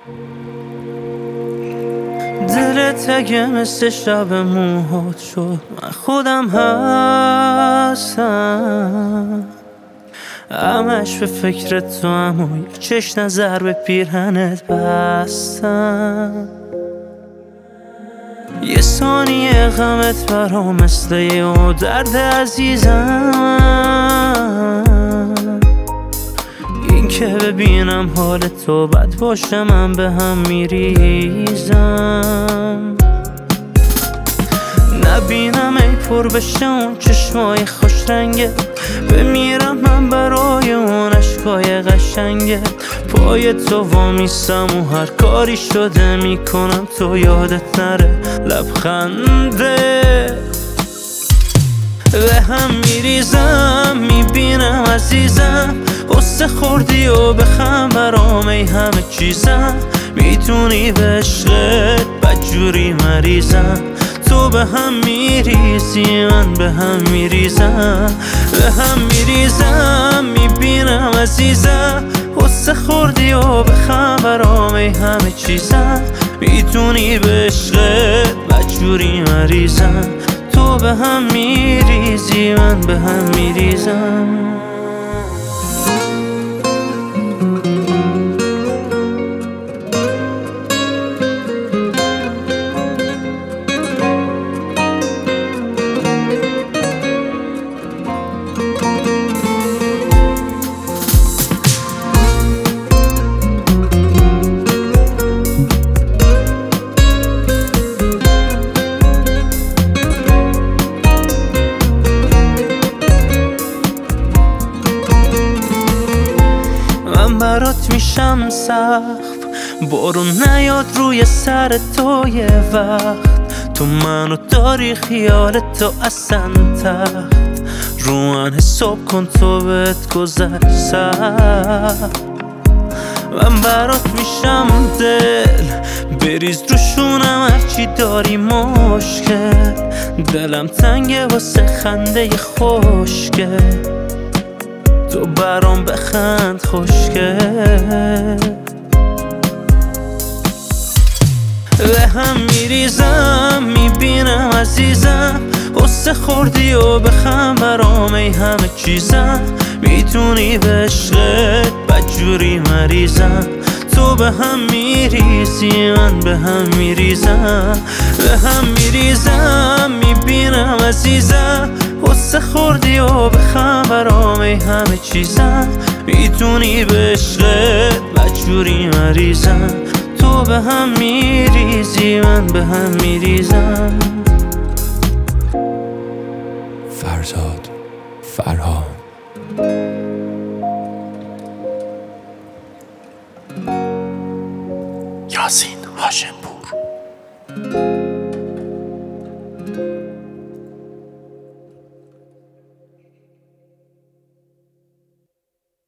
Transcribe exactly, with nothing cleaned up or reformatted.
دلت اگه مثل شب موهات شد من خودم هستم، همش به فکر تو هم و یه چش نظر به پیرهنت بستم. یه ثانیه غمت برام مثل یه درد عزیزم، این که ببینم حال تو بد باشه من به هم میریزم. نبینم ای پر بشه اون چشمای خوش رنگه، بمیرم من برای اون عشقای قشنگه. پای تو وامیستم و هر کاری شده میکنم تو یادت نره. لبخنده به هم میریزم، میبینم عزیزم قصه خوردی و بخم برام ای همه چیزم. میتونی به عشقت بدجوری مریضم، تو به هم میریزی من به هم میریزم. به هم میریزم میبینم عزیزم قصه خوردی و بخم برام ای همه چیزم. میتونی به عشقت بدجوری مریضم، تو به هم میریزی من به هم میریزم. من برات میشم سقف، بارون نیاد روی سر تو یه وقت. تو منو داری خیال تو اصلا تخت، رو من حساب کن تو بهت گذشت. من برات میشم دل، بریز روشونم هرچی داری مشکل. دلم تنگه واسه خنده خوشگل، تو برام بخند خوشگل. به هم میریزم میبینم عزیزم قصه خوردی و بخم برام ای همه چیزم. میتونی به عشقت بدجوری مریضم، تو به هم میریزی من به هم میریزم. به هم میریزم میبینم عزیزم قصه خوردی و بخم برام ای همه چیزم. میتونی به عشقت بدجوری مریضم، تو به هم میریزی من به هم میریزم. فرزاد فرهاد یاسین هاشمی.